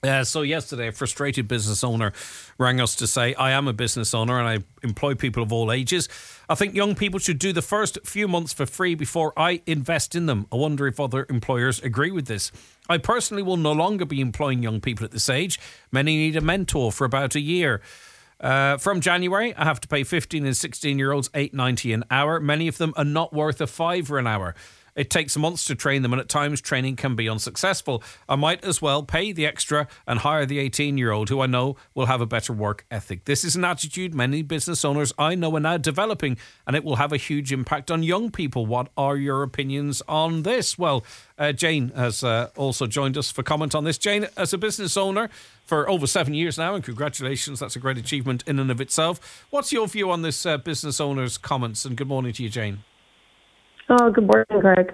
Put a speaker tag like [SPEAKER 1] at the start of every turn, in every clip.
[SPEAKER 1] So yesterday, a frustrated business owner rang us to say, I am a business owner and I employ people of all ages. I think young people should do the first few months for free before I invest in them. I wonder if other employers agree with this. I personally will no longer be employing young people at this age. Many need a mentor for about a year. From January, I have to pay 15 and 16-year-olds $8.90 an hour. Many of them are not worth a fiver an hour. It takes months to train them, and at times training can be unsuccessful. I might as well pay the extra and hire the 18-year-old who I know will have a better work ethic. This is an attitude many business owners I know are now developing, and it will have a huge impact on young people. What are your opinions on this? Well, Jane has also joined us for comment on this. Jane, as a business owner for over 7 years now, and congratulations, that's a great achievement in and of itself. What's your view on this business owner's comments? And good morning to you, Jane.
[SPEAKER 2] Oh, good morning, Greg.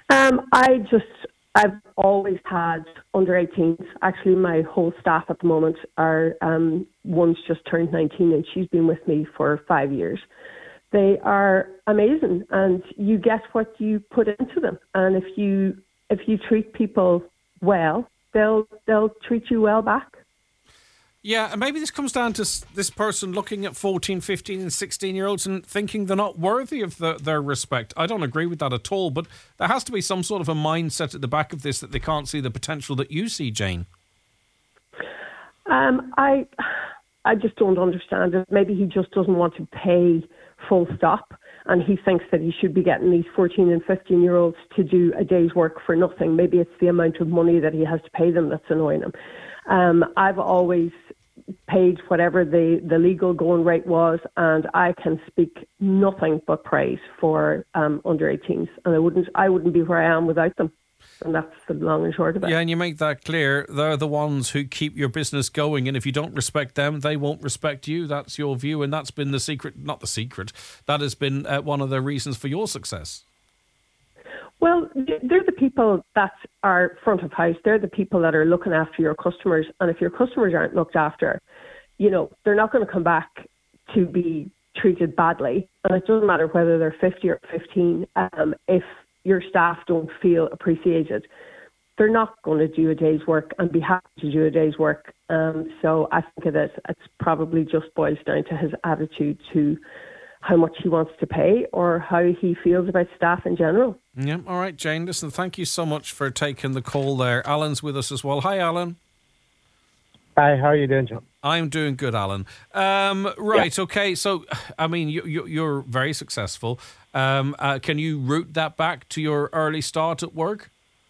[SPEAKER 2] I've always had under 18s. Actually, my whole staff at the moment are, one's just turned 19 and she's been with me for 5 years. They are amazing and you get what you put into them. And if you treat people well, they'll treat you well back.
[SPEAKER 1] Yeah, and maybe this comes down to this person looking at 14, 15 and 16-year-olds and thinking they're not worthy of their respect. I don't agree with that at all, but there has to be some sort of a mindset at the back of this that they can't see the potential that you see, Jane.
[SPEAKER 2] I just don't understand it. Maybe he just doesn't want to pay full stop, and he thinks that he should be getting these 14 and 15-year-olds to do a day's work for nothing. Maybe it's the amount of money that he has to pay them that's annoying him. I've always paid whatever the legal going rate was, and I can speak nothing but praise for under 18s, and I wouldn't be where I am without them. And that's the long and short of it.
[SPEAKER 1] Yeah, and you make that clear. They're the ones who keep your business going, and if you don't respect them, they won't respect you. That's your view, and that's been the secret, not the secret, that has been one of the reasons for your success.
[SPEAKER 2] Well, they're the people that are front of house. They're the people that are looking after your customers. And if your customers aren't looked after, they're not going to come back to be treated badly. And it doesn't matter whether they're 50 or 15. If your staff don't feel appreciated, they're not going to do a day's work and be happy to do a day's work. So I think it's probably just boils down to his attitude to how much he wants to pay or how he feels about staff in general.
[SPEAKER 1] Yeah, all right, Jane. Listen, thank you so much for taking the call there. Alan's with us as well. Hi, Alan.
[SPEAKER 3] Hi, how are you doing, John?
[SPEAKER 1] I'm doing good, Alan. Right,
[SPEAKER 3] yeah.
[SPEAKER 1] Okay. So, I mean, you're very successful. Can you root that back to your early start at work?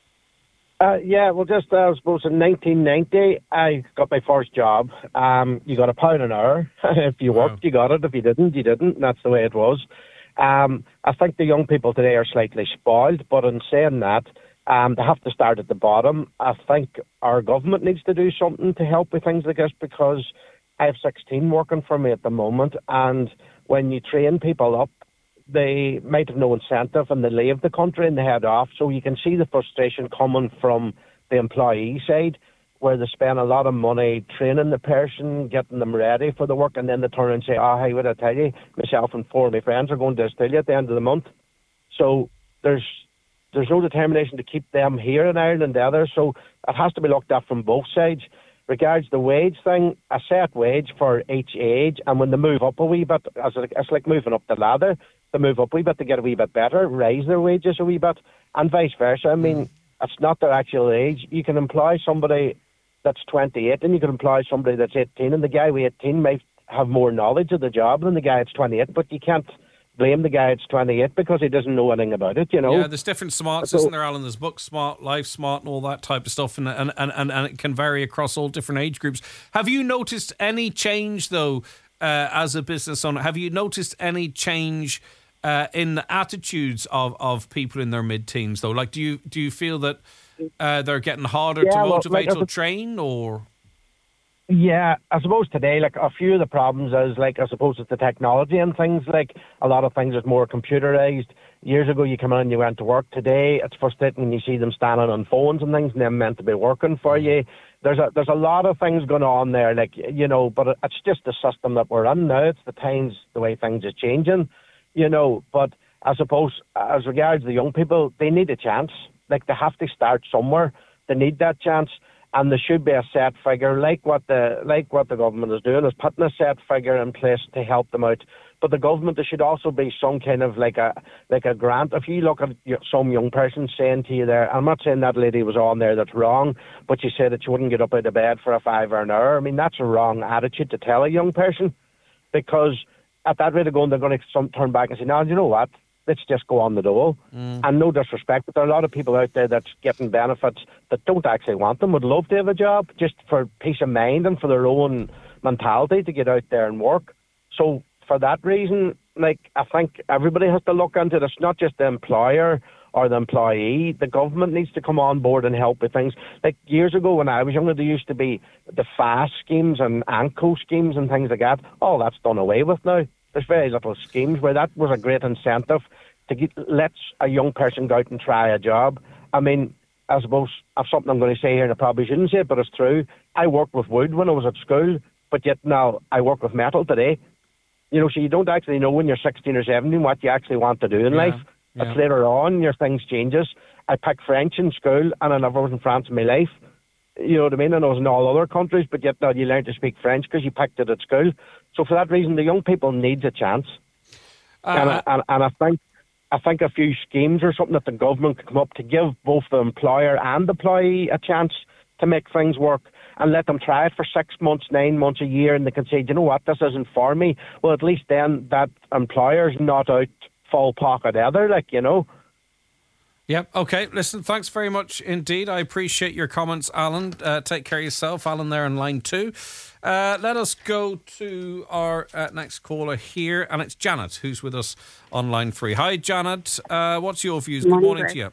[SPEAKER 3] Yeah, well, just I suppose in 1990, I got my first job. You got £1 an hour. If you worked, you got it. If you didn't, you didn't. And that's the way it was. I think the young people today are slightly spoiled, but in saying that, they have to start at the bottom. I think our government needs to do something to help with things like this, because I have 16 working for me at the moment, and when you train people up, they might have no incentive and they leave the country and they head off. So you can see the frustration coming from the employee side, where they spend a lot of money training the person, getting them ready for the work, and then they turn and say, hey, what I tell you, myself and 4 of my friends are going to Australia at the end of the month. So there's no determination to keep them here in Ireland either. So it has to be looked at from both sides. Regards the wage thing, a set wage for each age, and when they move up a wee bit, it's like moving up the ladder. They move up a wee bit to get a wee bit better, raise their wages a wee bit, and vice versa. I mean, it's not their actual age. You can employ somebody that's 28 and you can employ somebody that's 18, and the guy with 18 might have more knowledge of the job than the guy that's 28, but you can't blame the guy that's 28 because he doesn't know anything about it,
[SPEAKER 1] Yeah, there's different smarts, isn't there, Alan? There's book smart, life smart, and all that type of stuff, and it can vary across all different age groups. Have you noticed any change, though, as a business owner? Have you noticed any change in the attitudes of people in their mid-teens, though? Like, do you feel that they're getting harder to motivate or train, or...?
[SPEAKER 3] Yeah, I suppose today, like, a few of the problems is, like, I suppose it's the technology and things. Like, a lot of things is more computerized. Years ago, you come in and you went to work. Today, it's frustrating when you see them standing on phones and things, and they're meant to be working for you. There's a lot of things going on there, like, but it's just the system that we're in now. It's the times, the way things are changing, But I suppose, as regards the young people, they need a chance. Like, they have to start somewhere. They need that chance. and there should be a set figure, like what the government is doing, is putting a set figure in place to help them out. But the government, there should also be some kind of like a grant. If you look at some young person saying to you there, I'm not saying that lady was on there that's wrong, but she said that she wouldn't get up out of bed for a £5 an hour. I mean, that's a wrong attitude to tell a young person, because at that rate of going, they're going to turn back and say, no, you know what? Let's just go on the dole. And no disrespect, but there are a lot of people out there that's getting benefits that don't actually want them, would love to have a job just for peace of mind and for their own mentality to get out there and work. So for that reason, like, I think everybody has to look into this, not just the employer or the employee. The government needs to come on board and help with things. Like years ago when I was younger, there used to be the FAST schemes and ANCO schemes and things like that. All that's done away with now. There's very little schemes where that was a great incentive to let a young person go out and try a job. I mean, I suppose I've something I'm going to say here and I probably shouldn't say it, but it's true. I worked with wood when I was at school, but yet now I work with metal today. You know, so you don't actually know when you're 16 or 17 what you actually want to do in life. It's later on your things changes. I picked French in school and I never was in France in my life. You know what I mean? And I was in all other countries, but yet now you learn to speak French because you picked it at school. So for that reason, the young people need a chance. And I think a few schemes or something that the government could come up to give both the employer and the employee a chance to make things work and let them try it for 6 months, 9 months, a year, and they can say, you know what, this isn't for me. Well, at least then that employer's not out full pocket either, like, you know.
[SPEAKER 1] Yep. Okay. Listen, thanks very much indeed. I appreciate your comments, Alan. Take care of yourself. Alan there in line 2. Let us go to our next caller here, and it's Janet, who's with us on line 3. Hi, Janet. What's your views? Good morning to you.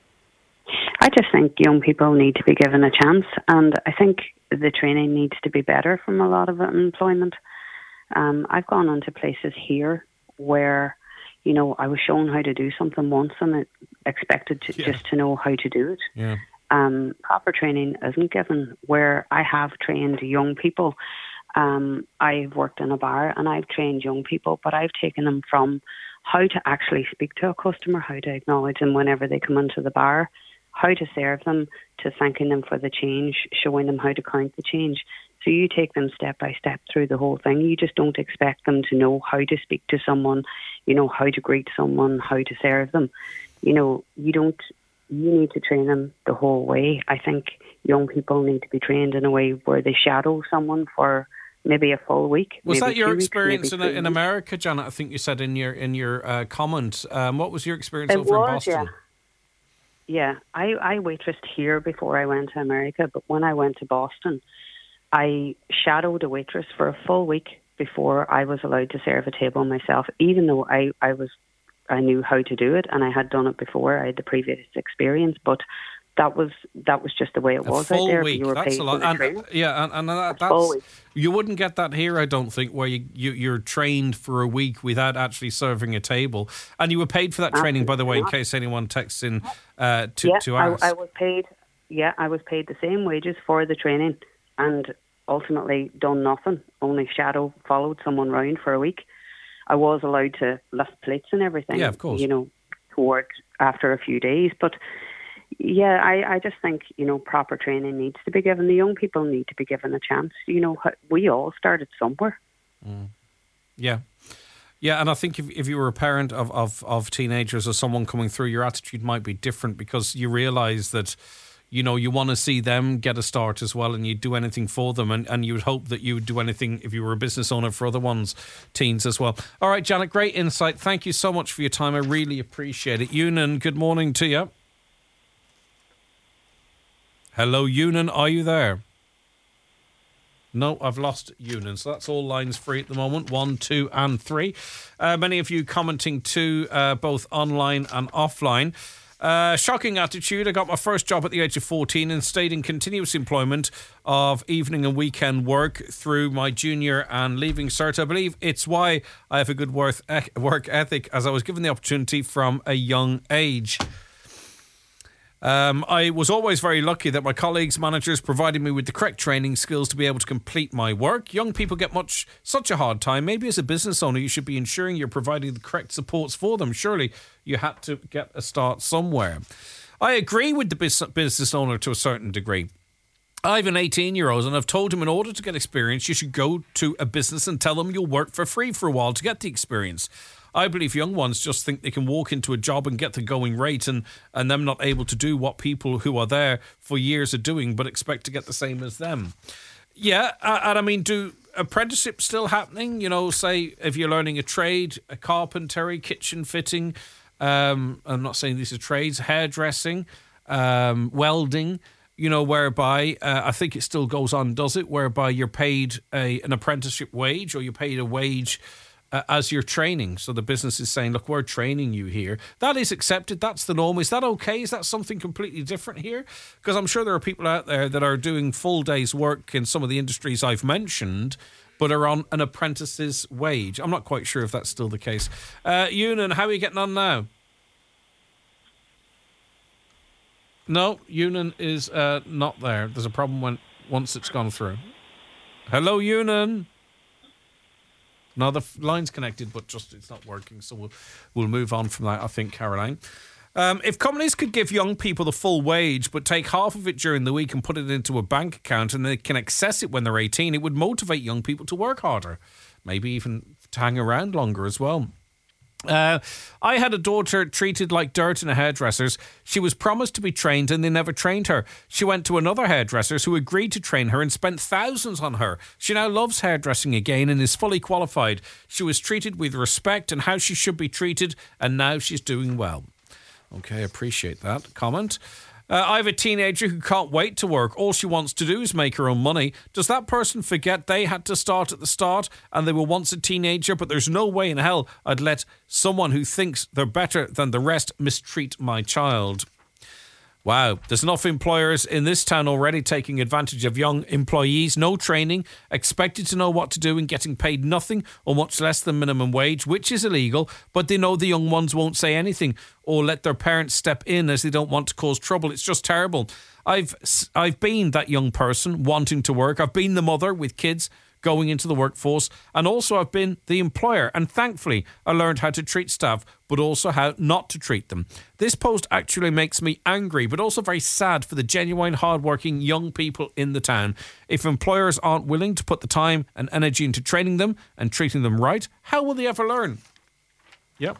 [SPEAKER 4] I just think young people need to be given a chance, and I think the training needs to be better from a lot of employment. I've gone into places here where, you know, I was shown how to do something once and it expected to just to know how to do it.
[SPEAKER 1] Yeah.
[SPEAKER 4] Proper training isn't given. Where I have trained young people, I've worked in a bar and I've trained young people, but I've taken them from how to actually speak to a customer, how to acknowledge them whenever they come into the bar, how to serve them, to thanking them for the change, showing them how to count the change. So you take them step by step through the whole thing. You just don't expect them to know how to speak to someone, you know, how to greet someone, how to serve them. You know, you need to train them the whole way. I think young people need to be trained in a way where they shadow someone for maybe a full week.
[SPEAKER 1] Was that your experience in America, Janet? I think you said in your comment. What was your experience over in Boston?
[SPEAKER 4] Yeah, I waitressed here before I went to America, but when I went to Boston, I shadowed a waitress for a full week before I was allowed to serve a table myself, even though I knew how to do it and I had done it before. I had the previous experience, but that was just the way it was out there.
[SPEAKER 1] Week.
[SPEAKER 4] You were
[SPEAKER 1] that's
[SPEAKER 4] paid
[SPEAKER 1] a lot. That's you wouldn't get that here, I don't think, where you're trained for a week without actually serving a table, and you were paid for that training, by the way, in case anyone texts in to ask.
[SPEAKER 4] I was paid. Yeah, I was paid the same wages for the training, and ultimately done nothing. Only followed someone round for a week. I was allowed to lift plates and everything.
[SPEAKER 1] Yeah, of course.
[SPEAKER 4] You know, to work after a few days, but. Yeah, I just think, you know, proper training needs to be given. The young people need to be given a chance. You know, we all started somewhere.
[SPEAKER 1] Yeah. Yeah, and I think if you were a parent of teenagers or someone coming through, your attitude might be different because you realise that, you know, you want to see them get a start as well and you'd do anything for them and you would hope that you would do anything if you were a business owner for other teens as well. All right, Janet, great insight. Thank you so much for your time. I really appreciate it. Ewan, good morning to you. Hello, Ewan, are you there? No, I've lost Ewan. So that's all lines free at the moment, 1, 2 and 3. Many of you commenting too, both online and offline. Shocking attitude. I got my first job at the age of 14 and stayed in continuous employment of evening and weekend work through my junior and leaving cert. I believe it's why I have a good work ethic, as I was given the opportunity from a young age. I was always very lucky that my colleagues, managers provided me with the correct training skills to be able to complete my work. Young people get such a hard time. Maybe as a business owner, you should be ensuring you're providing the correct supports for them. Surely you had to get a start somewhere. I agree with the business owner to a certain degree. I have an 18-year-old and I've told him in order to get experience, you should go to a business and tell them you'll work for free for a while to get the experience. I believe young ones just think they can walk into a job and get the going rate and them not able to do what people who are there for years are doing but expect to get the same as them. Yeah, and I mean, do apprenticeships still happening? You know, say if you're learning a trade, a carpentry, kitchen fitting, I'm not saying these are trades, hairdressing, welding, you know, whereby I think it still goes on, does it? Whereby you're paid an apprenticeship wage or you're paid a wage as you're training. So the business is saying, look, we're training you here. That is accepted. That's the norm. Is that okay? Is that something completely different here? Because I'm sure there are people out there that are doing full day's work in some of the industries I've mentioned, but are on an apprentice's wage. I'm not quite sure if that's still the case. Ewan, how are you getting on now? No, Ewan is not there. There's a problem once it's gone through. Hello, Ewan. No, the line's connected, but just it's not working. So we'll move on from that, I think, Caroline. If companies could give young people the full wage, but take half of it during the week and put it into a bank account and they can access it when they're 18, it would motivate young people to work harder, maybe even to hang around longer as well. I had a daughter treated like dirt in a hairdresser's. She was promised to be trained and they never trained her. She went to another hairdresser's who agreed to train her and spent thousands on her. She now loves hairdressing again and is fully qualified. She was treated with respect and how she should be treated, and now she's doing well. Okay, appreciate that comment. I have a teenager who can't wait to work. All she wants to do is make her own money. Does that person forget they had to start at the start and they were once a teenager? But there's no way in hell I'd let someone who thinks they're better than the rest mistreat my child. Wow, there's enough employers in this town already taking advantage of young employees. No training, expected to know what to do and getting paid nothing or much less than minimum wage, which is illegal, but they know the young ones won't say anything or let their parents step in as they don't want to cause trouble. It's just terrible. I've been that young person wanting to work. I've been the mother with kids going into the workforce, and also I've been the employer, and thankfully I learned how to treat staff but also how not to treat them. This post actually makes me angry but also very sad for the genuine hardworking young people in the town. If employers aren't willing to put the time and energy into training them and treating them right, how will they ever learn? Yep.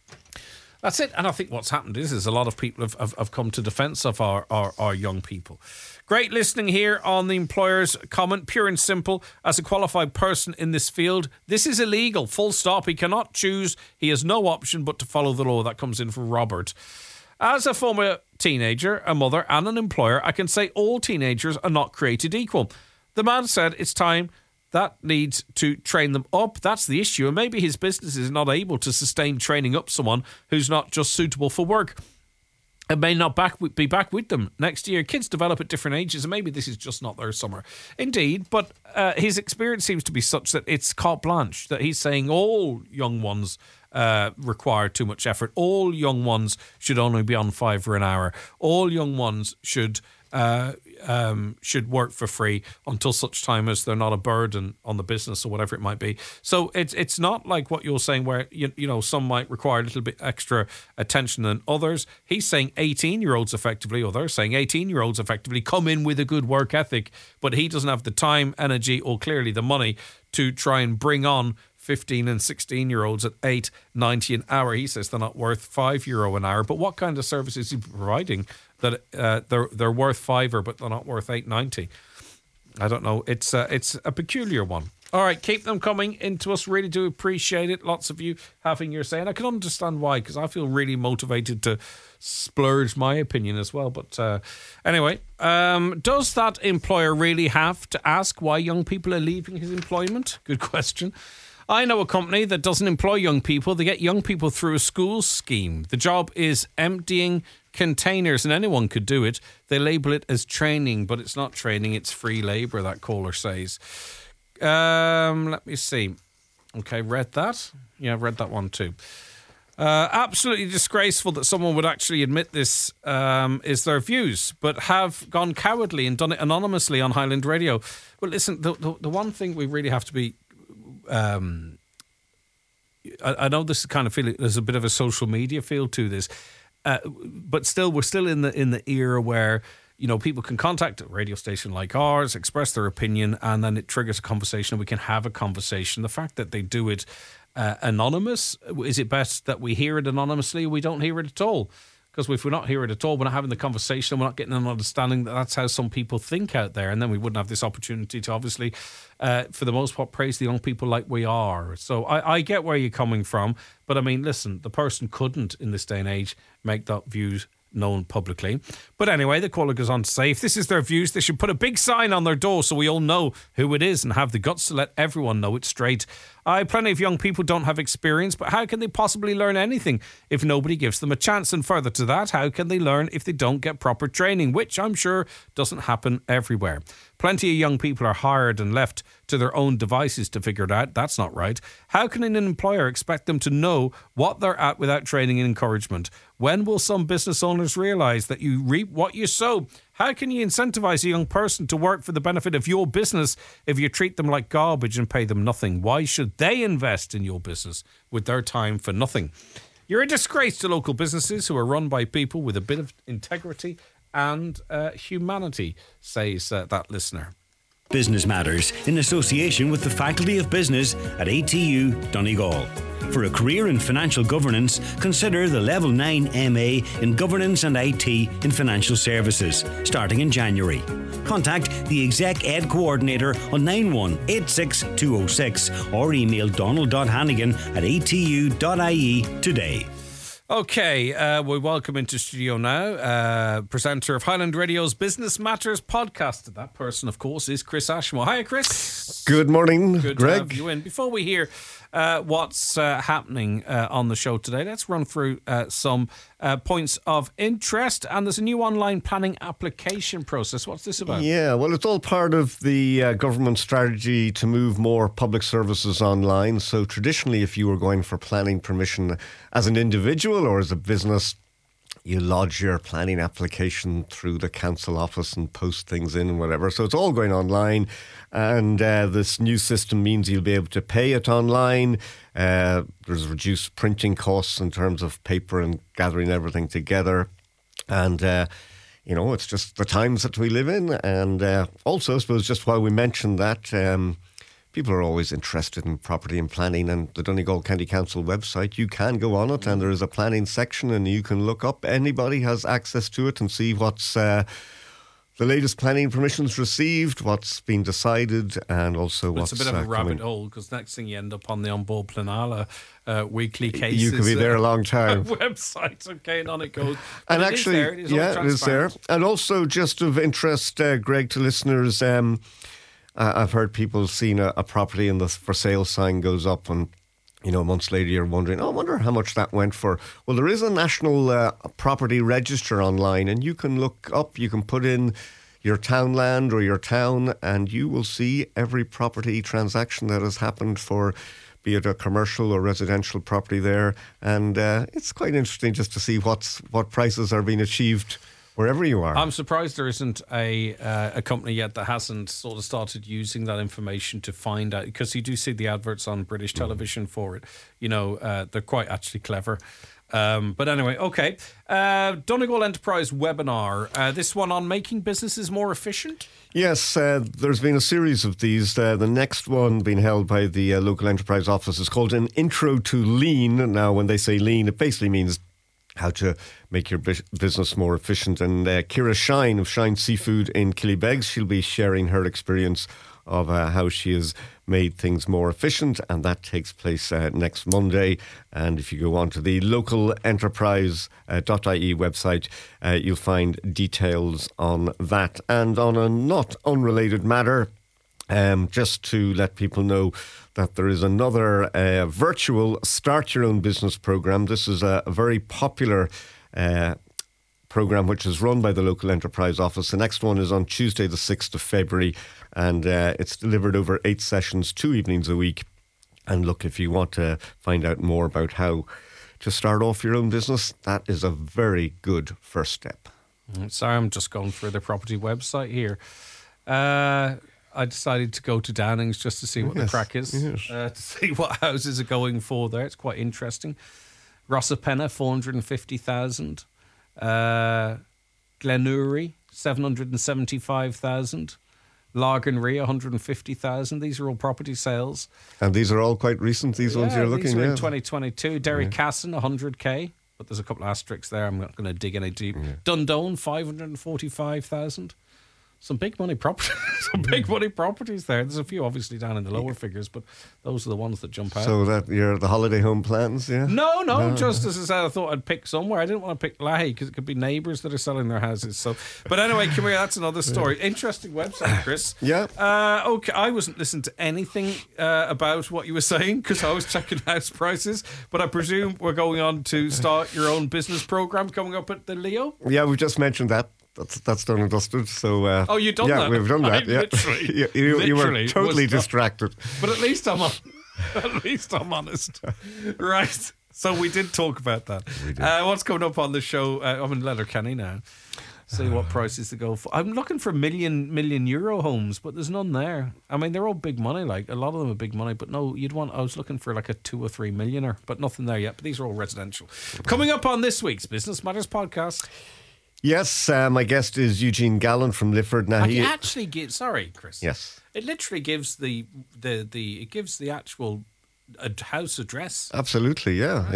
[SPEAKER 1] That's it. And I think what's happened is a lot of people have come to defence of our young people. Great listening here on the employer's comment. Pure and simple. As a qualified person in this field, this is illegal. Full stop. He cannot choose. He has no option but to follow the law. That comes in from Robert. As a former teenager, a mother and an employer, I can say all teenagers are not created equal. The man said it's time that needs to train them up. That's the issue. And maybe his business is not able to sustain training up someone who's not just suitable for work. It may not be back with them next year. Kids develop at different ages, and maybe this is just not their summer. Indeed, but his experience seems to be such that it's carte blanche, that he's saying all young ones require too much effort. All young ones should only be on £5 an hour. All young ones should work for free until such time as they're not a burden on the business or whatever it might be. So it's not like what you're saying where you know some might require a little bit extra attention than others. He's saying 18-year-olds effectively, or they're saying 18-year-olds effectively come in with a good work ethic, but he doesn't have the time, energy, or clearly the money to try and bring on 15 and 16-year-olds at $8.90 an hour. He says they're not worth €5 an hour. But what kind of service is he providing that they're worth £5 but they're not worth $8.90? I don't know. It's a peculiar one. All right, keep them coming into us. Really do appreciate it. Lots of you having your say, and I can understand why, because I feel really motivated to splurge my opinion as well. But anyway, does that employer really have to ask why young people are leaving his employment? Good question. I know a company that doesn't employ young people. They get young people through a school scheme. The job is emptying containers, and anyone could do it. They label it as training, but it's not training. It's free labour, that caller says. Let me see. Okay, read that. Yeah, I've read that one too. Absolutely disgraceful that someone would actually admit this is their views, but have gone cowardly and done it anonymously on Highland Radio. Well, listen, the one thing we really have to be... I know this kind of feeling, there's a bit of a social media feel to this, but still, we're still in the era where people can contact a radio station like ours, express their opinion, and then it triggers a conversation and we can have a conversation. The fact that they do it anonymous, is it best that we hear it anonymously or we don't hear it at all? Because if we're not hearing it at all, we're not having the conversation, we're not getting an understanding that that's how some people think out there, and then we wouldn't have this opportunity to obviously, for the most part, praise the young people like we are. So I get where you're coming from, but I mean, listen, the person couldn't in this day and age make that views known publicly. But anyway, the caller goes on to say, if this is their views, they should put a big sign on their door so we all know who it is and have the guts to let everyone know it straight. Plenty of young people don't have experience, but how can they possibly learn anything if nobody gives them a chance? And further to that, how can they learn if they don't get proper training, which I'm sure doesn't happen everywhere. Plenty of young people are hired and left to their own devices to figure it out. That's not right. How can an employer expect them to know what they're at without training and encouragement? When will some business owners realise that you reap what you sow? How can you incentivise a young person to work for the benefit of your business if you treat them like garbage and pay them nothing? Why should they invest in your business with their time for nothing? You're a disgrace to local businesses who are run by people with a bit of integrity and humanity, says that listener.
[SPEAKER 5] Business Matters in association with the Faculty of Business at ATU Donegal. For a career in financial governance, consider the Level 9 MA in Governance and IT in Financial Services, starting in January. Contact the Exec Ed Coordinator on 9186206 or email donald.hannigan@atu.ie today.
[SPEAKER 1] Okay, we welcome into studio now presenter of Highland Radio's Business Matters podcast. That person, of course, is Chris Ashmore. Hi, Chris.
[SPEAKER 6] Good morning,
[SPEAKER 1] Good
[SPEAKER 6] Greg.
[SPEAKER 1] to have you in. Before we hear what's happening on the show today, let's run through some points of interest. And there's a new online planning application process. What's this about?
[SPEAKER 6] Yeah, well, it's all part of the government strategy to move more public services online. So traditionally, if you were going for planning permission as an individual or as a business, you lodge your planning application through the council office and post things in and whatever. So it's all going online. And this new system means you'll be able to pay it online. There's reduced printing costs in terms of paper and gathering everything together. And, it's just the times that we live in. And also, I suppose, just while we mentioned that, people are always interested in property and planning, and the Donegal County Council website, you can go on it and there is a planning section and you can look up. Anybody has access to it and see what's the latest planning permissions received, what's been decided, and also what's
[SPEAKER 1] It's a bit of a rabbit hole, because next thing you end up on the An Bord Pleanála weekly cases.
[SPEAKER 6] You could be there a long time.
[SPEAKER 1] Website, okay, and on it goes. But
[SPEAKER 6] and
[SPEAKER 1] it
[SPEAKER 6] actually,
[SPEAKER 1] is there.
[SPEAKER 6] it is there. And also, just of interest, Greg, to listeners, I've heard people seeing a property and the for sale sign goes up, and months later you're wondering, I wonder how much that went for. Well, there is a national property register online, and you can look up, you can put in your townland or your town, and you will see every property transaction that has happened for, be it a commercial or residential property there. And it's quite interesting just to see what prices are being achieved wherever you are.
[SPEAKER 1] I'm surprised there isn't a company yet that hasn't sort of started using that information to find out, because you do see the adverts on British television for it. They're quite actually clever. But anyway, okay. Donegal Enterprise webinar. This one on making businesses more efficient?
[SPEAKER 6] Yes, there's been a series of these. The next one being held by the local enterprise office is called An Intro to Lean. Now, when they say lean, it basically means how to make your business more efficient. And Ciara Shine of Shine Seafood in Killybegs, she'll be sharing her experience of how she has made things more efficient, and that takes place next Monday. And if you go on to the local enterprise.ie website, you'll find details on that. And on a not unrelated matter, just to let people know that there is another virtual Start Your Own Business program. This is a very popular program which is run by the local enterprise office. The next one is on Tuesday, the 6th of February, and it's delivered over 8 sessions, 2 evenings a week. And look, if you want to find out more about how to start off your own business, that is a very good first step.
[SPEAKER 1] Sorry, I'm just going through the property website here. I decided to go to Downings just to see what the crack is, to see what houses are going for there. It's quite interesting. Rosapenna, 450,000. Glenoury, 775,000. Larganry, 150,000. These are all property sales.
[SPEAKER 6] And these are all quite recent, these ones you're looking at?
[SPEAKER 1] These are in 2022. Derry Casson, 100k. But there's a couple of asterisks there. I'm not going to dig any deep. Dundone, 545,000. Some big money properties. Some big money properties there. There's a few obviously down in the lower figures, but those are the ones that jump out.
[SPEAKER 6] So that you're the holiday home plans, yeah?
[SPEAKER 1] No. Just as I said, I thought I'd pick somewhere. I didn't want to pick Lahey because it could be neighbours that are selling their houses. So, but anyway, come here. That's another story. Interesting website, Chris.
[SPEAKER 6] Yeah.
[SPEAKER 1] Okay. I wasn't listening to anything about what you were saying because I was checking house prices. But I presume we're going on to start your own business program coming up at the Leo.
[SPEAKER 6] Yeah, we just mentioned that. That's done and dusted. So
[SPEAKER 1] you've done that?
[SPEAKER 6] Yeah, we've done that. You were totally distracted.
[SPEAKER 1] But at least I'm honest. Right. So we did talk about that.
[SPEAKER 6] We did.
[SPEAKER 1] What's coming up on the show? I'm in Letterkenny now. See what prices to go for. I'm looking for million euro homes, but there's none there. I mean, they're all big money. Like a lot of them are big money, but no, I was looking for like a 2 or 3 millionaire, but nothing there yet. But these are all residential. Coming up on this week's Business Matters podcast.
[SPEAKER 6] Yes, my guest is Eugene Gallant from Lifford. Now
[SPEAKER 1] he actually gives. Sorry, Chris.
[SPEAKER 6] Yes,
[SPEAKER 1] it literally gives the actual house address.
[SPEAKER 6] Absolutely, yeah.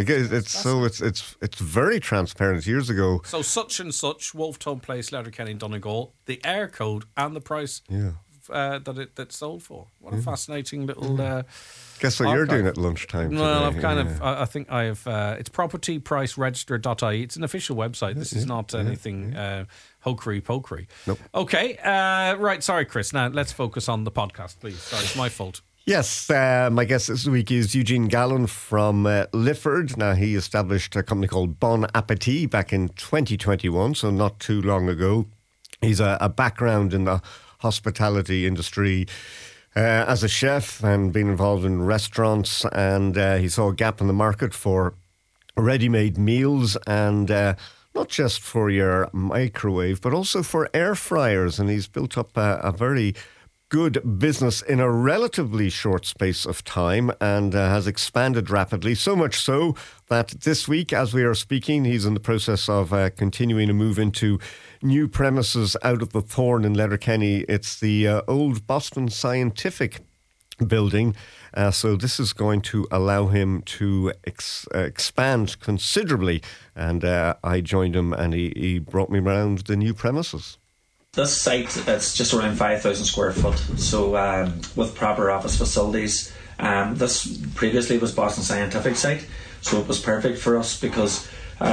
[SPEAKER 6] It's very transparent. Years ago,
[SPEAKER 1] so such and such Wolftown Place, Letterkenny, Donegal, the air code and the price.
[SPEAKER 6] Yeah.
[SPEAKER 1] That's sold for. What a fascinating little.
[SPEAKER 6] Guess what you're doing at lunchtime today?
[SPEAKER 1] Well, I think I have. It's propertypriceregister.ie. It's an official website. This is not anything hokery-pokery.
[SPEAKER 6] Nope.
[SPEAKER 1] Okay. Right. Sorry, Chris. Now let's focus on the podcast, please. Sorry, it's my fault.
[SPEAKER 6] Yes, my guest this week is Eugene Gallant from Lifford. Now, he established a company called Bon Appetit back in 2021, so not too long ago. He's a background in the hospitality industry as a chef and been involved in restaurants, and he saw a gap in the market for ready-made meals and not just for your microwave but also for air fryers, and he's built up a very good business in a relatively short space of time and has expanded rapidly, so much so that this week, as we are speaking, he's in the process of continuing to move into new premises out of the Thorn in Letterkenny. It's the old Boston Scientific building. So this is going to allow him to expand considerably. And I joined him and he brought me around the new premises.
[SPEAKER 7] This site, it's just around 5,000 square foot, so with proper office facilities. This previously was Boston Scientific site, so it was perfect for us because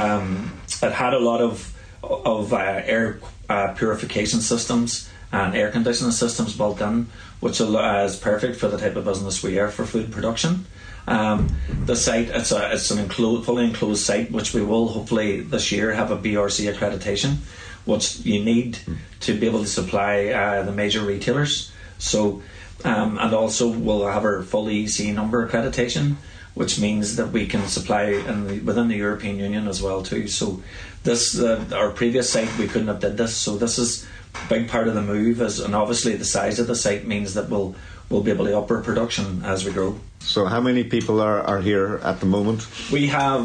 [SPEAKER 7] it had a lot of air purification systems and air conditioning systems built in, which is perfect for the type of business we are for food production. The site, it's an fully enclosed site, which we will hopefully this year have a BRC accreditation, which you need to be able to supply the major retailers. So, and also we'll have our full EC number accreditation, which means that we can supply within the European Union as well too. So, this our previous site we couldn't have did this. So this is a big part of the move, and obviously the size of the site means that we'll be able to up our production as we grow.
[SPEAKER 6] So how many people are here at the moment?
[SPEAKER 7] We have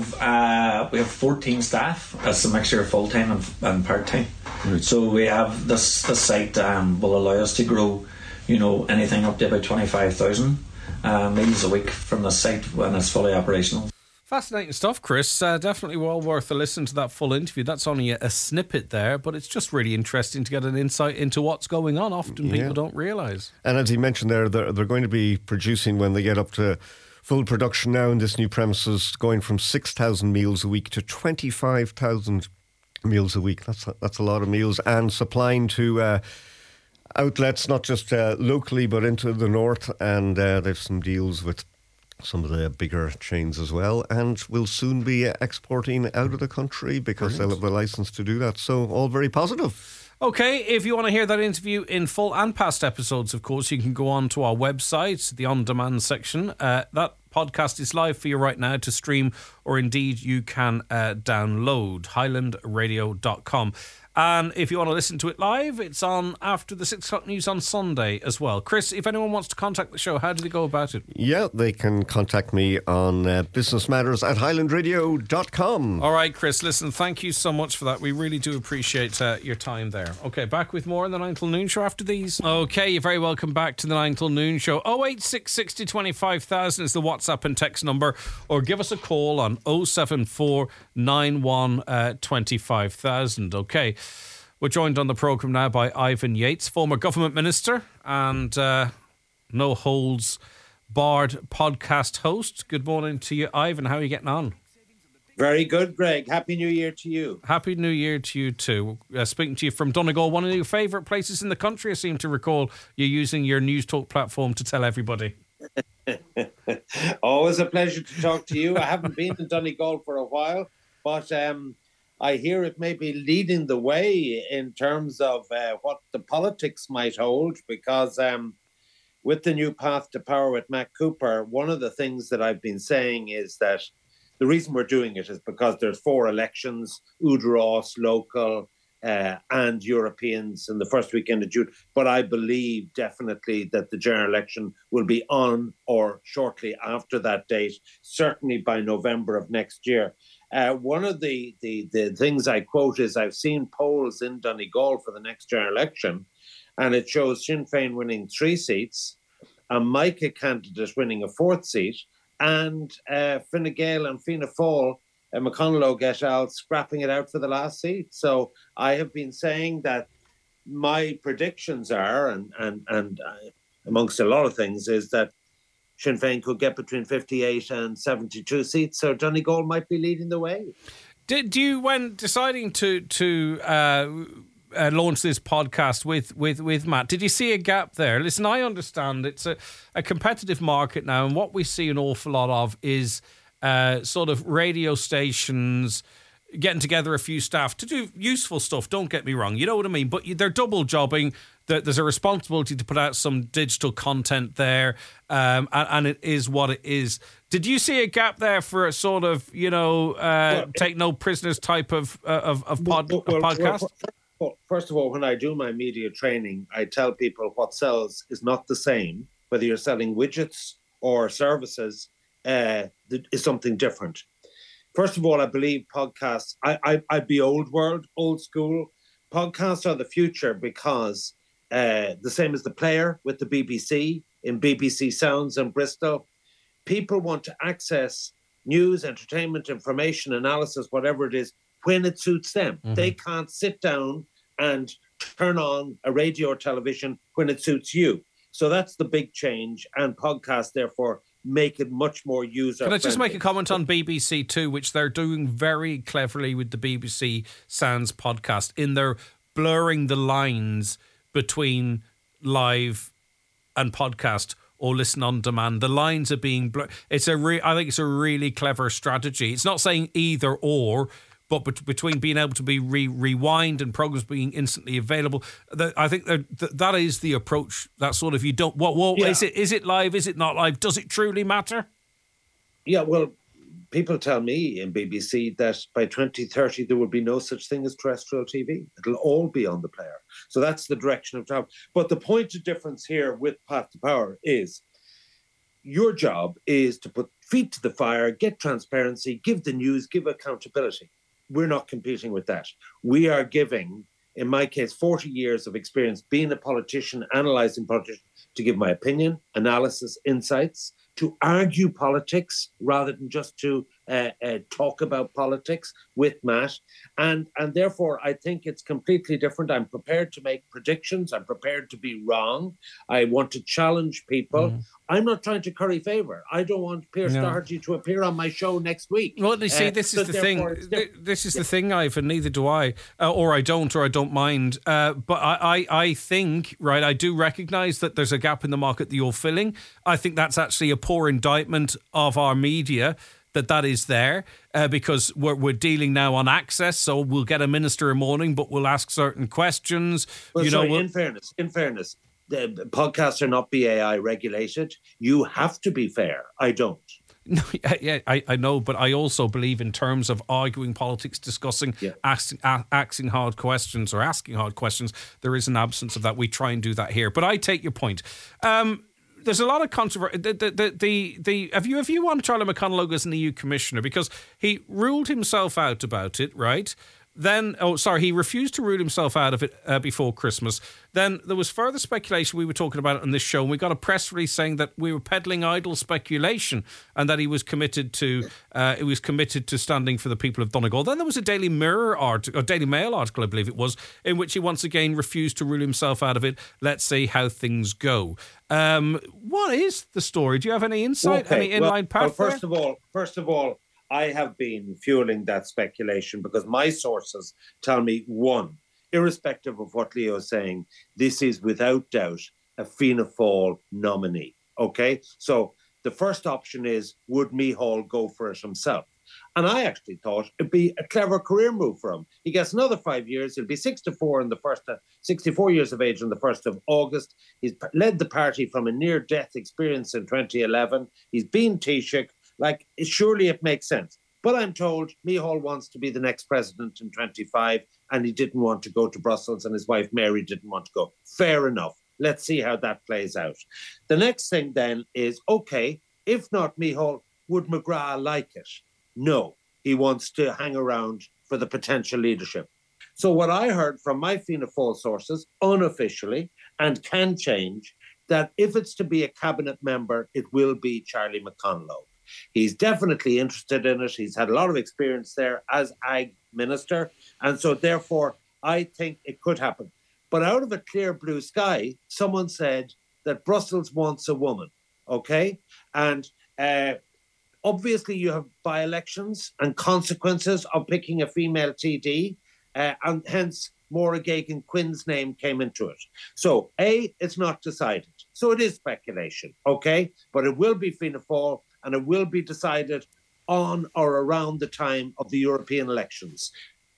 [SPEAKER 7] 14 staff. That's a mixture of full-time and part-time. Right. So we have this site will allow us to grow, anything up to about 25,000 meals a week from the site when it's fully operational.
[SPEAKER 1] Fascinating stuff, Chris. Definitely well worth a listen to that full interview. That's only a snippet there, but it's just really interesting to get an insight into what's going on. Often people don't realise.
[SPEAKER 6] And as he mentioned there, they're going to be producing, when they get up to full production now in this new premises, going from 6,000 meals a week to 25,000 meals a week. That's a lot of meals, and supplying to outlets, not just locally, but into the north. And they've some deals with some of the bigger chains as well, and will soon be exporting out of the country because they'll have the license to do that. So all very positive.
[SPEAKER 1] Okay, if you want to hear that interview in full and past episodes, of course, you can go on to our website, the on-demand section. That podcast is live for you right now to stream, or indeed you can download, highlandradio.com. And if you want to listen to it live, it's on after the 6 o'clock news on Sunday as well. Chris, if anyone wants to contact the show, how do they go about it?
[SPEAKER 6] Yeah, they can contact me on businessmatters@highlandradio.com.
[SPEAKER 1] All right, Chris, listen, thank you so much for that. We really do appreciate your time there. Okay, back with more on the 9 till noon show after these. Okay, you're very welcome back to the 9 till noon show. 086 60 25,000 is the WhatsApp and text number, or give us a call on 074 91 25,000. Okay. We're joined on the programme now by Ivan Yates, former government minister and No Holds Barred podcast host. Good morning to you, Ivan. How are you getting on?
[SPEAKER 8] Very good, Greg. Happy New Year to you.
[SPEAKER 1] Happy New Year to you too. Speaking to you from Donegal, one of your favourite places in the country. I seem to recall you using your News Talk platform to tell everybody.
[SPEAKER 8] Always a pleasure to talk to you. I haven't been in Donegal for a while, but I hear it may be leading the way in terms of what the politics might hold, because with the new path to power with Matt Cooper, one of the things that I've been saying is that the reason we're doing it is because there's 4 elections, Úd Ross, local, and Europeans in the first weekend of June. But I believe definitely that the general election will be on or shortly after that date, certainly by November of next year. One of the things I quote is I've seen polls in Donegal for the next general election, and it shows Sinn Féin winning 3 seats, a Micah candidate winning a 4th seat, and Fine Gael and Fianna Fáil, McConnell O'Getall scrapping it out for the last seat. So I have been saying that my predictions are, and amongst a lot of things, is that Sinn Féin could get between 58 and 72 seats, so Donegal might be leading the way.
[SPEAKER 1] Did you, when deciding to launch this podcast with Matt, did you see a gap there? Listen, I understand it's a competitive market now, and what we see an awful lot of is sort of radio stations getting together a few staff to do useful stuff, don't get me wrong, you know what I mean, but they're double jobbing. There's a responsibility to put out some digital content there, and it is what it is. Did you see a gap there for a sort of, take no prisoners type of podcast?
[SPEAKER 8] Well, first of all, when I do my media training, I tell people what sells is not the same, whether you're selling widgets or services, is something different. First of all, I believe podcasts, I'd be old school. Podcasts are the future because the same as the Player with the BBC, in BBC Sounds in Bristol, people want to access news, entertainment, information, analysis, whatever it is, when it suits them. Mm-hmm. They can't sit down and turn on a radio or television when it suits you. So that's the big change, and podcasts, therefore, make it much more user-friendly.
[SPEAKER 1] Can I just make a comment on BBC Two, which they're doing very cleverly with the BBC Sounds podcast, in their blurring the lines between live and podcast or listen on demand. The lines are being blurred. I think it's a really clever strategy. It's not saying either or, but between being able to be rewind and programs being instantly available, I think that is the approach. That sort of, you don't, yeah. Is it live? Is it not live? Does it truly matter?
[SPEAKER 8] Yeah, well, people tell me in BBC that by 2030 there will be no such thing as terrestrial TV. It'll all be on the Player. So that's the direction of travel. But the point of difference here with Path to Power is your job is to put feet to the fire, get transparency, give the news, give accountability. We're not competing with that. We are giving, in my case, 40 years of experience being a politician, analysing politics, to give my opinion, analysis, insights, to argue politics rather than just to talk about politics with Matt. And therefore, I think it's completely different. I'm prepared to make predictions. I'm prepared to be wrong. I want to challenge people. Mm. I'm not trying to curry favour. I don't want Pierce Doherty to appear on my show next week.
[SPEAKER 1] Well, you see, this is the thing. This is the thing, Ivan. Neither do I. Or I don't mind. But I think, right, I do recognise that there's a gap in the market that you're filling. I think that's actually a poor indictment of our media, that is there, because we're dealing now on access. So we'll get a minister a morning, but we'll ask certain questions.
[SPEAKER 8] Well, in fairness, the podcasts are not BAI regulated. You have to be fair. I don't.
[SPEAKER 1] No, yeah, I know, but I also believe in terms of arguing politics, discussing, asking hard questions, there is an absence of that. We try and do that here. But I take your point. There's a lot of controversy. Have you on Charlie McConalogue as an EU commissioner? Because he ruled himself out about it, right? Then, he refused to rule himself out of it before Christmas. Then there was further speculation. We were talking about it on this show, and we got a press release saying that we were peddling idle speculation, and that he was committed to standing for the people of Donegal. Then there was a Daily Mail article, I believe it was, in which he once again refused to rule himself out of it. Let's see how things go. What is the story? Do you have any insight?
[SPEAKER 8] Okay.
[SPEAKER 1] Any inline path?
[SPEAKER 8] Well, first of all, I have been fueling that speculation because my sources tell me, one, irrespective of what Leo is saying, this is without doubt a Fianna Fáil nominee. Okay? So the first option is, would Micheál go for it himself? And I actually thought it'd be a clever career move for him. He gets another 5 years. He'll be 64 years of age on the 1st of August. He's led the party from a near-death experience in 2011. He's been Taoiseach. Surely it makes sense. But I'm told Micheál wants to be the next president in 25, and he didn't want to go to Brussels, and his wife Mary didn't want to go. Fair enough. Let's see how that plays out. The next thing then is, okay, if not Micheál, would McGrath like it? No, he wants to hang around for the potential leadership. So what I heard from my Fianna Fáil sources, unofficially, and can change, that if it's to be a cabinet member, it will be Charlie McConalogue. He's definitely interested in it. He's had a lot of experience there as Ag Minister. And so therefore, I think it could happen. But out of a clear blue sky, someone said that Brussels wants a woman. Okay? And obviously you have by-elections and consequences of picking a female TD. And hence, Maura Geoghegan Quinn's name came into it. So, it's not decided. So it is speculation, okay? But it will be Fianna Fáil, and it will be decided on or around the time of the European elections.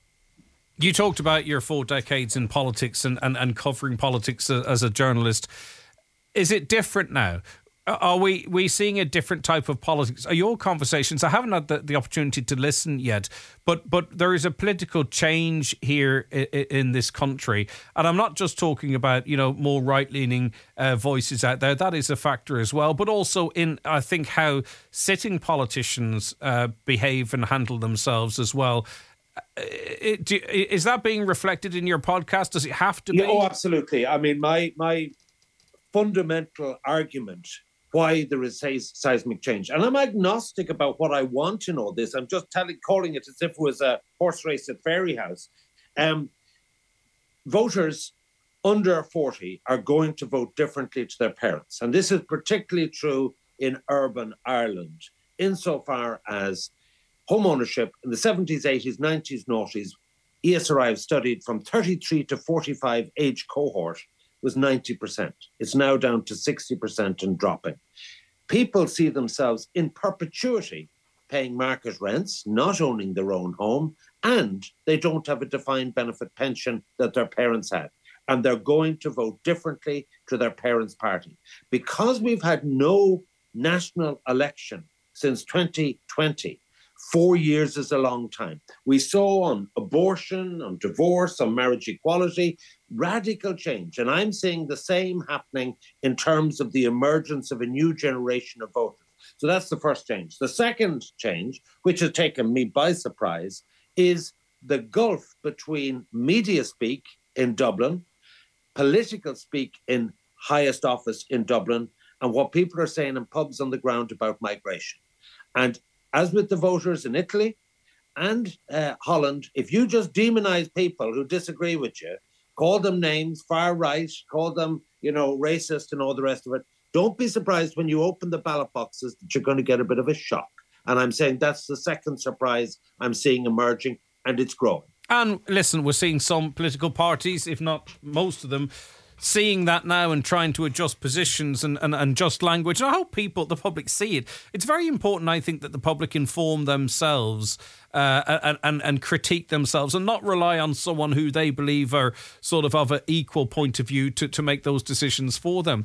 [SPEAKER 1] You talked about your 4 decades in politics and covering politics as a journalist. Is it different now? Are we seeing a different type of politics? Are your conversations? I haven't had the opportunity to listen yet, but there is a political change here in this country, and I'm not just talking about more right-leaning voices out there. That is a factor as well, but also in I think how sitting politicians behave and handle themselves as well. Is that being reflected in your podcast? Does it have to be?
[SPEAKER 8] Oh, absolutely. I mean, my fundamental argument why there is seismic change. And I'm agnostic about what I want in all this. I'm just calling it as if it was a horse race at Fairyhouse. Voters under 40 are going to vote differently to their parents. And this is particularly true in urban Ireland, insofar as home ownership in the 70s, 80s, 90s, noughties, ESRI have studied from 33 to 45 age cohort was 90%. It's now down to 60% and dropping. People see themselves in perpetuity paying market rents, not owning their own home, and they don't have a defined benefit pension that their parents had. And they're going to vote differently to their parents' party. Because we've had no national election since 2020, 4 years is a long time. We saw on abortion, on divorce, on marriage equality, radical change. And I'm seeing the same happening in terms of the emergence of a new generation of voters. So that's the first change. The second change, which has taken me by surprise, is the gulf between media speak in Dublin, political speak in highest office in Dublin, and what people are saying in pubs on the ground about migration. And as with the voters in Italy and Holland, if you just demonize people who disagree with you, call them names, far right, call them, racist and all the rest of it, don't be surprised when you open the ballot boxes that you're going to get a bit of a shock. And I'm saying that's the second surprise I'm seeing emerging, and it's growing.
[SPEAKER 1] And listen, we're seeing some political parties, if not most of them, seeing that now and trying to adjust positions and adjust language. And I hope the public see it. It's very important, I think, that the public inform themselves and critique themselves and not rely on someone who they believe are sort of an equal point of view to make those decisions for them.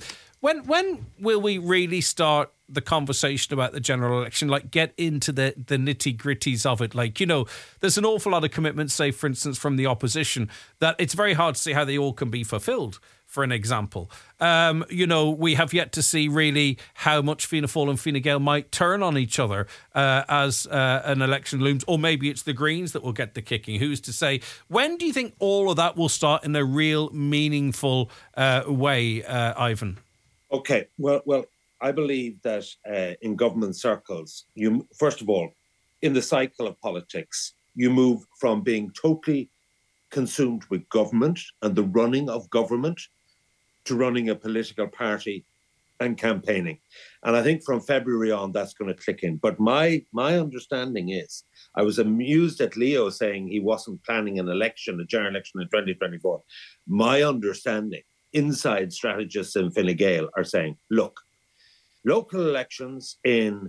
[SPEAKER 1] When will we really start the conversation about the general election, like get into the nitty-gritties of it? Like, there's an awful lot of commitments, say, for instance, from the opposition, that it's very hard to see how they all can be fulfilled, for an example. We have yet to see really how much Fianna Fáil and Fine Gael might turn on each other as an election looms, or maybe it's the Greens that will get the kicking. Who's to say? When do you think all of that will start in a real meaningful way, Ivan?
[SPEAKER 8] Okay, well, I believe that in government circles, first of all, in the cycle of politics, you move from being totally consumed with government and the running of government to running a political party and campaigning. And I think from February on, that's going to click in. But my understanding is, I was amused at Leo saying he wasn't planning a general election in 2024. My understanding, inside strategists in Fine Gael are saying, look, local elections in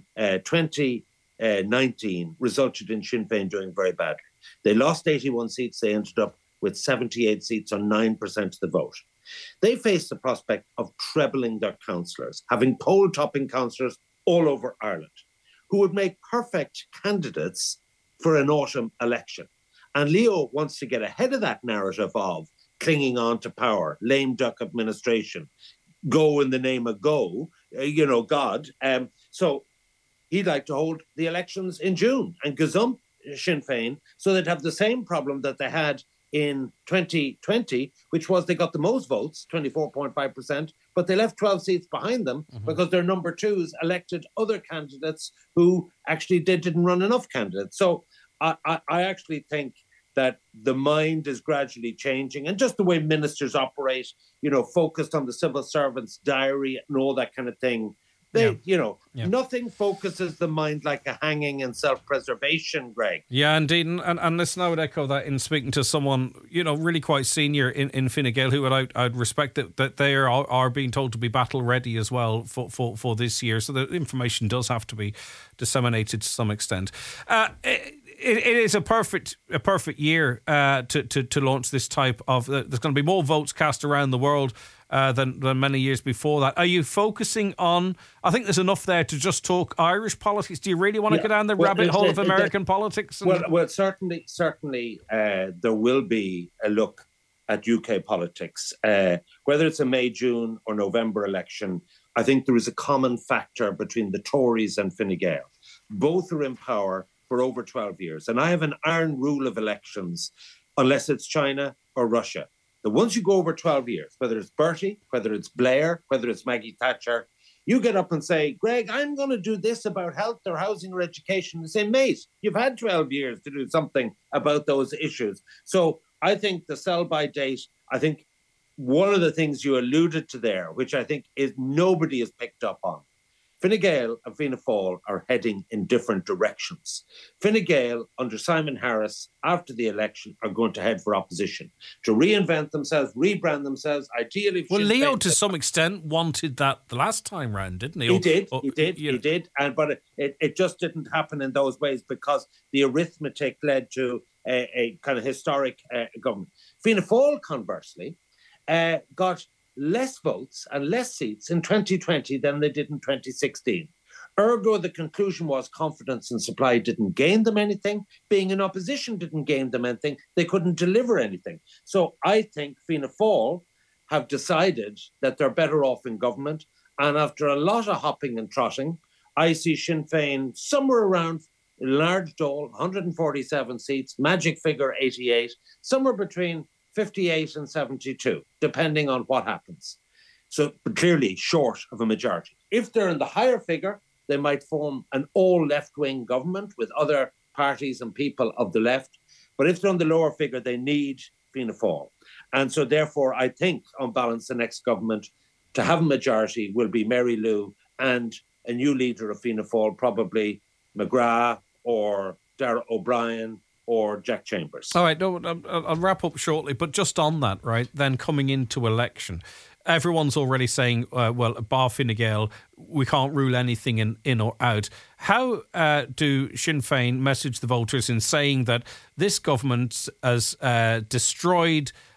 [SPEAKER 8] 2019 resulted in Sinn Féin doing very badly. They lost 81 seats. They ended up with 78 seats on 9% of the vote. They faced the prospect of trebling their councillors, having poll-topping councillors all over Ireland, who would make perfect candidates for an autumn election. And Leo wants to get ahead of that narrative of clinging on to power, lame duck administration, go in the name of God. So he'd like to hold the elections in June and gazump Sinn Féin so they'd have the same problem that they had in 2020, which was they got the most votes, 24.5%, but they left 12 seats behind them because their number twos elected other candidates who actually didn't run enough candidates. So I actually think that the mind is gradually changing, and just the way ministers operate, focused on the civil servant's diary and all that kind of thing. Nothing focuses the mind like a hanging and self-preservation, Greg.
[SPEAKER 1] Yeah, indeed. And listen, I would echo that in speaking to someone, really quite senior in Fine Gael, who I'd respect that they are being told to be battle ready as well for this year. So the information does have to be disseminated to some extent. It is a perfect year to launch this type of. There's going to be more votes cast around the world than many years before that. Are you focusing on? I think there's enough there to just talk Irish politics. Do you really want to go down the rabbit hole of American politics?
[SPEAKER 8] Well, certainly, there will be a look at UK politics, whether it's a May, June, or November election. I think there is a common factor between the Tories and Fine Gael. Both are in power for over 12 years. And I have an iron rule of elections, unless it's China or Russia, that once you go over 12 years, whether it's Bertie, whether it's Blair, whether it's Maggie Thatcher, you get up and say, Greg, I'm going to do this about health or housing or education. And say, mate, you've had 12 years to do something about those issues. So I think the sell-by date, I think one of the things you alluded to there, which I think is nobody has picked up on, Fine Gael and Fianna Fáil are heading in different directions. Fine Gael, under Simon Harris, after the election, are going to head for opposition, to reinvent themselves, rebrand themselves, ideally...
[SPEAKER 1] Well, Leo, to some extent, wanted that the last time round, didn't he?
[SPEAKER 8] He did. But it just didn't happen in those ways because the arithmetic led to a kind of historic government. Fianna Fáil, conversely, got less votes and less seats in 2020 than they did in 2016. Ergo, the conclusion was confidence and supply didn't gain them anything. Being in opposition didn't gain them anything. They couldn't deliver anything. So I think Fianna Fáil have decided that they're better off in government. And after a lot of hopping and trotting, I see Sinn Féin somewhere around large dole, 147 seats, magic figure 88, somewhere between 58 and 72, depending on what happens. So clearly short of a majority. If they're in the higher figure, they might form an all left-wing government with other parties and people of the left. But if they're on the lower figure, they need Fianna Fáil. And so therefore, I think, on balance, the next government to have a majority will be Mary Lou and a new leader of Fianna Fáil, probably McGrath or Darragh O'Brien or Jack Chambers.
[SPEAKER 1] All right, no, I'll wrap up shortly, but just on that, right, then coming into election, everyone's already saying, well, bar Fine Gael, we can't rule anything in or out. How do Sinn Féin message the voters in saying that this government has destroyed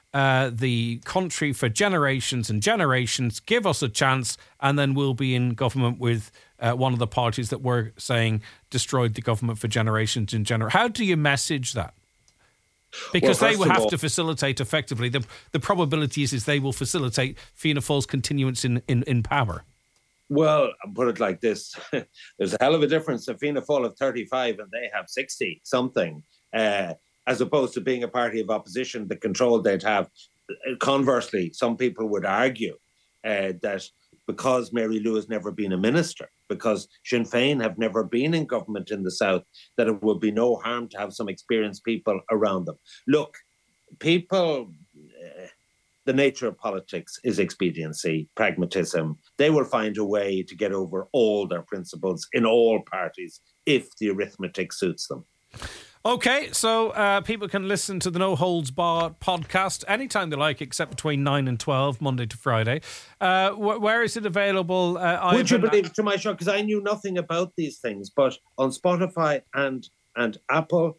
[SPEAKER 1] the country for generations and generations. Give us a chance, and then we'll be in government with one of the parties that we're saying destroyed the government for generations and generations. How do you message that? Because they will have to facilitate effectively. The probability is they will facilitate Fianna Fáil's continuance in power.
[SPEAKER 8] Well, I'll put it like this. There's a hell of a difference if Fianna Fáil have 35 and they have 60-something, as opposed to being a party of opposition, the control they'd have. Conversely, some people would argue that because Mary Lou has never been a minister, because Sinn Féin have never been in government in the South, that it would be no harm to have some experienced people around them. Look, people... the nature of politics is expediency, pragmatism. They will find a way to get over all their principles in all parties if the arithmetic suits them.
[SPEAKER 1] Okay, so people can listen to the No Holds Barred podcast anytime they like, except between 9 and 12, Monday to Friday. Where is it available?
[SPEAKER 8] Would you believe, to my shock, because I knew nothing about these things, but on Spotify and Apple...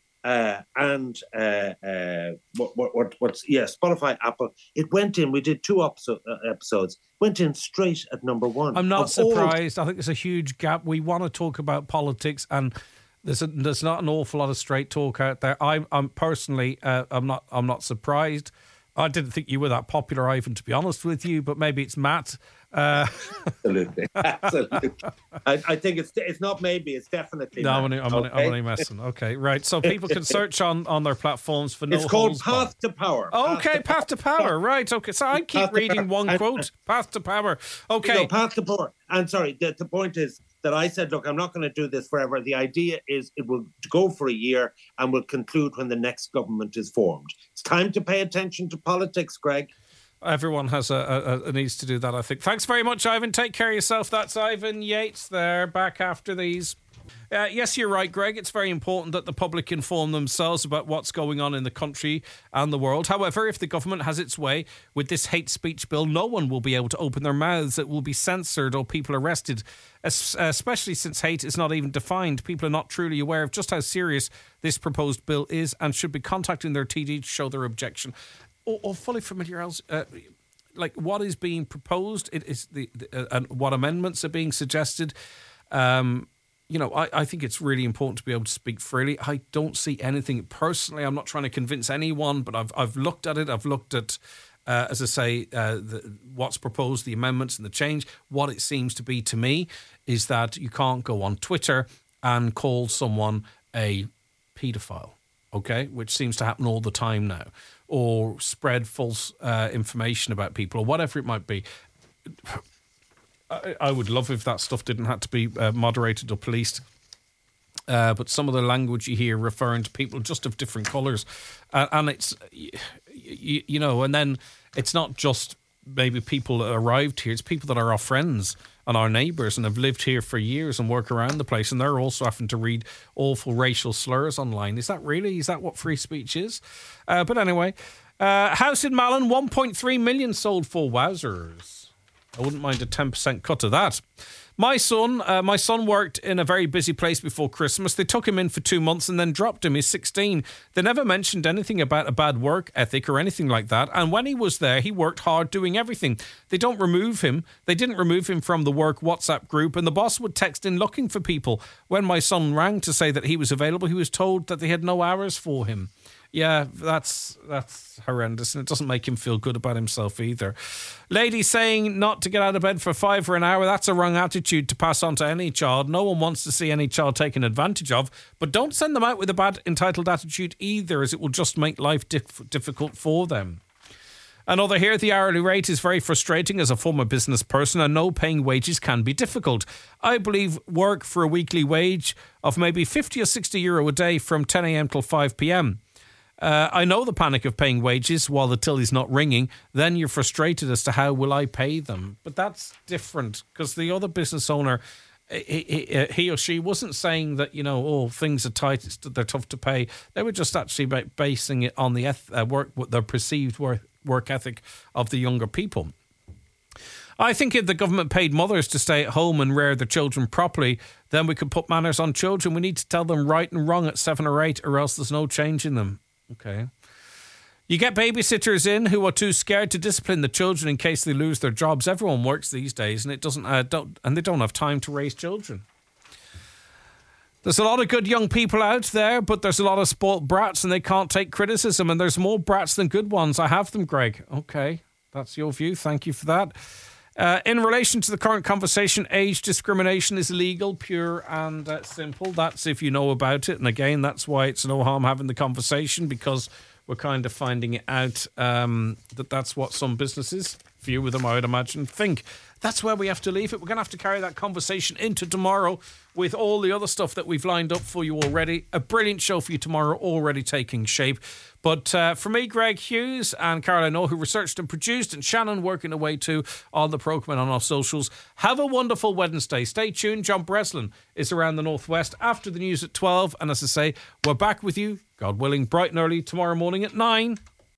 [SPEAKER 8] Spotify, Apple. It went in. We did 2 episodes. Went in straight at number 1.
[SPEAKER 1] I'm not surprised. I think there's a huge gap. We want to talk about politics, and there's not an awful lot of straight talk out there. I'm personally, I'm not surprised. I didn't think you were that popular, Ivan, to be honest with you, but maybe it's Matt.
[SPEAKER 8] Absolutely. I think it's not maybe, it's definitely
[SPEAKER 1] no, I'm only messing. Okay, right. So people can search on their platforms for
[SPEAKER 8] It's called Path to Power.
[SPEAKER 1] Okay, Path to Power. Right, okay. So I keep reading one quote. Path to Power. Okay.
[SPEAKER 8] No, Path to Power. And sorry, the point is that I said, look, I'm not going to do this forever. The idea is it will go for a year and will conclude when the next government is formed. It's time to pay attention to politics, Greg.
[SPEAKER 1] Everyone has a needs to do that, I think. Thanks very much, Ivan. Take care of yourself. That's Ivan Yates there, back after these. Yes, you're right, Greg. It's very important that the public inform themselves about what's going on in the country and the world. However, if the government has its way with this hate speech bill, no one will be able to open their mouths. It will be censored or people arrested, especially since hate is not even defined. People are not truly aware of just how serious this proposed bill is and should be contacting their TD to show their objection. Or fully familiar, like what is being proposed, it is and what amendments are being suggested. I think it's really important to be able to speak freely. I don't see anything personally. I'm not trying to convince anyone, but I've looked at it. I've looked at, as I say, what's proposed, the amendments and the change. What it seems to be to me is that you can't go on Twitter and call someone a paedophile, okay, which seems to happen all the time now, or spread false information about people or whatever it might be. I would love if that stuff didn't have to be moderated or policed. But some of the language you hear referring to people just of different colours. And it's, and then it's not just maybe people that arrived here. It's people that are our friends and our neighbours and have lived here for years and work around the place. And they're also having to read awful racial slurs online. Is that what free speech is? But anyway, house in Malin, 1.3 million sold for. Wowzers. I wouldn't mind a 10% cut of that. My son worked in a very busy place before Christmas. They took him in for 2 months and then dropped him. He's 16. They never mentioned anything about a bad work ethic or anything like that. And when he was there, he worked hard doing everything. They didn't remove him from the work WhatsApp group, and the boss would text in looking for people. When my son rang to say that he was available, he was told that they had no hours for him. Yeah, that's horrendous, and it doesn't make him feel good about himself either. Lady saying not to get out of bed for 5 for an hour, that's a wrong attitude to pass on to any child. No one wants to see any child taken advantage of, but don't send them out with a bad entitled attitude either, as it will just make life difficult for them. Another here, the hourly rate is very frustrating as a former business person, and no paying wages can be difficult. I believe work for a weekly wage of maybe 50 or 60 euro a day from 10 a.m. till 5 p.m. I know the panic of paying wages while the till is not ringing. Then you're frustrated as to how will I pay them. But that's different, because the other business owner, he or she wasn't saying that, things are tight, they're tough to pay. They were just actually basing it on the the perceived work ethic of the younger people. I think if the government paid mothers to stay at home and rear their children properly, then we could put manners on children. We need to tell them right and wrong at 7 or 8, or else there's no change in them. Okay. You get babysitters in who are too scared to discipline the children in case they lose their jobs. Everyone works these days, and they don't have time to raise children. There's a lot of good young people out there, but there's a lot of spoilt brats, and they can't take criticism. And there's more brats than good ones. I have them, Greg. Okay, that's your view. Thank you for that. In relation to the current conversation, age discrimination is illegal, pure and simple. That's if you know about it. And again, that's why it's no harm having the conversation, because we're kind of finding it out that's what some businesses, few of them I would imagine, think. That's where we have to leave it. We're going to have to carry that conversation into tomorrow with all the other stuff that we've lined up for you already. A brilliant show for you tomorrow, already taking shape. But for me, Greg Hughes, and Caroline O, who researched and produced, and Shannon working away too on the programme on our socials, have a wonderful Wednesday. Stay tuned. John Breslin is around the Northwest after the news at 12. And as I say, we're back with you, God willing, bright and early tomorrow morning at 9.